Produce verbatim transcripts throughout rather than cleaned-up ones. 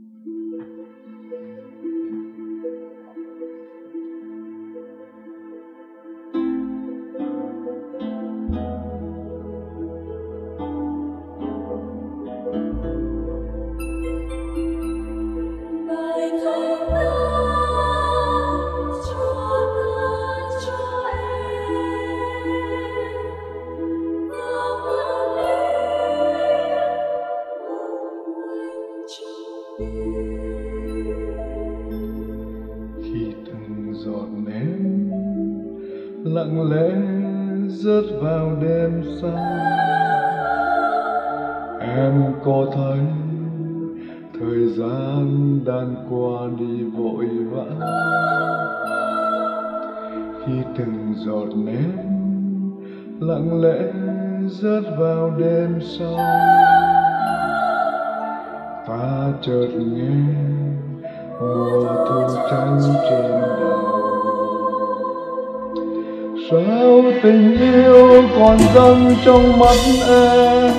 Khi từng giọt nến lặng lẽ rớt vào đêm xa, em có thấy thời gian đan qua đi vội vã. Khi từng giọt nến lặng lẽ rớt vào đêm sâu, ta chợt nghe mùa thu trắng trên đầu. Sao tình yêu còn dâng trong mắt em,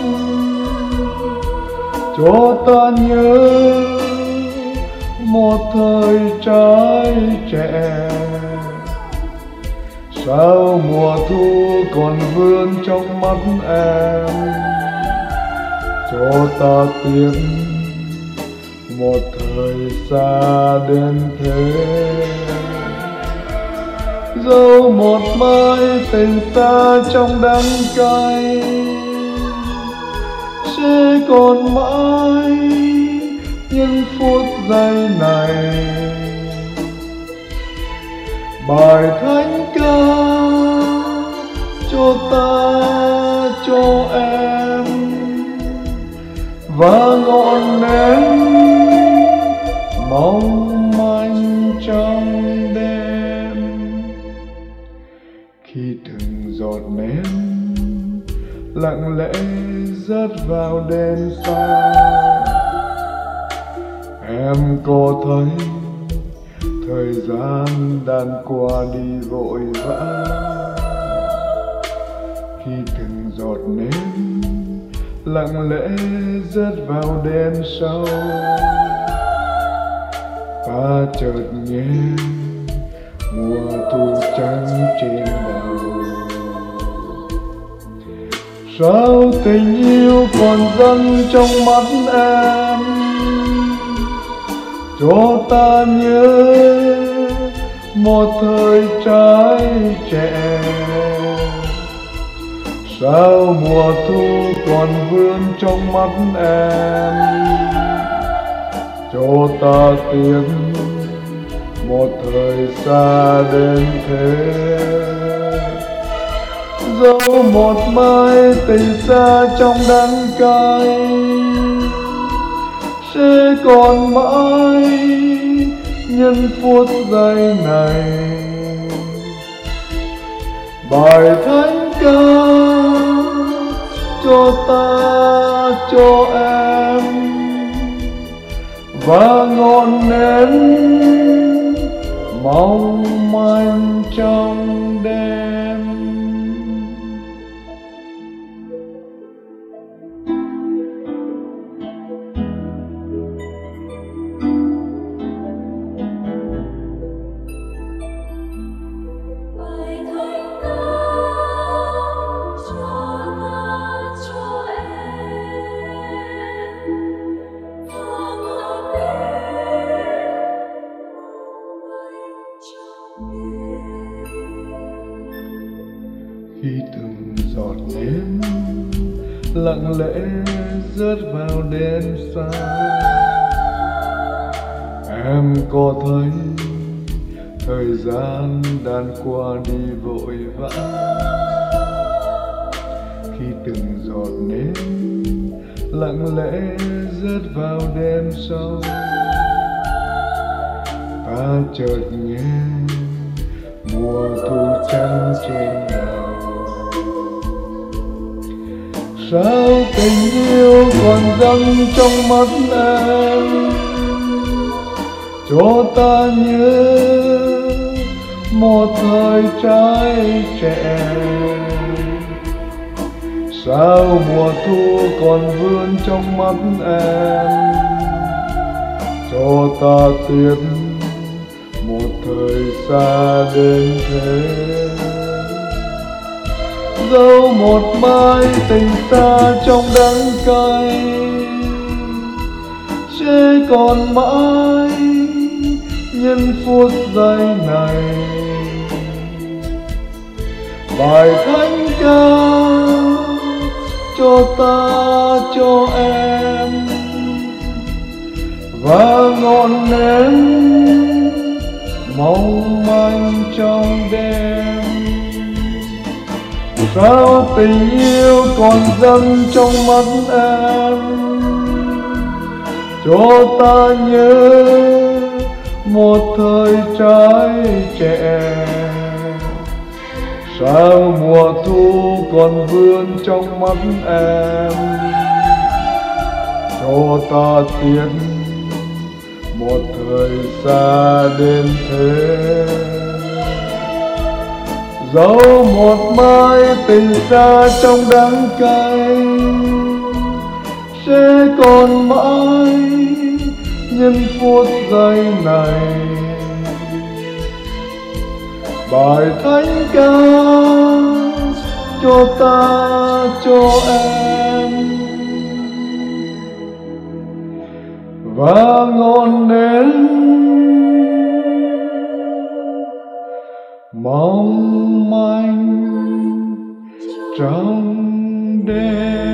cho ta nhớ một thời trai trẻ. Sao mùa thu còn vươn trong mắt em, cho ta tiếc một thời xa đến thế. Dẫu một mai tình xa trong đắng cay, sẽ còn mãi những phút giây này. Bài thánh ca cho ta cho em, và ngọn nến mong manh trong đêm. Khi từng giọt nến lặng lẽ rớt vào đêm xa, em có thấy thời gian đan qua đi vội vã. Khi từng giọt nến lặng lẽ rớt vào đêm sâu, ta chợt nghe mùa thu trắng trên đầu. Sao tình yêu còn dâng trong mắt em, cho ta nhớ một thời trai trẻ. Sao mùa thu còn vươn trong mắt em, cho ta tiếc một thời xa đến thế. Dẫu một mai tình xa trong đắng cay, sẽ còn mãi những phút giây này. Bài thánh ca cho ta cho em, và ngọn nến mong manh trong đêm. Khi từng giọt nến lặng lẽ rớt vào đêm xa, em có thấy thời gian đan qua đi vội vã. Khi từng giọt nến lặng lẽ rớt vào đêm sâu, ta chợt nghe mùa thu trắng trên đầu. Sao tình yêu còn dâng trong mắt em, cho ta nhớ một thời trai trẻ. Sao mùa thu còn vươn trong mắt em, ta tiến một thời xa đến thế. Dẫu một mai tình xa trong đắng cay, sẽ còn mãi nhân phút giây này. Bài thánh ca cho ta cho em, và ngọn nến mong manh trong đêm. Sao tình yêu còn dâng trong mắt em, cho ta nhớ một thời trai trẻ. Sao mùa thu còn vươn trong mắt em, cho ta tiến một thời xa đến thế. Dẫu một mai tình xa trong đắng cay, sẽ còn mãi nhân phút giây này. Bài thánh ca cho ta cho em, và ngọn nến mong manh trong đêm.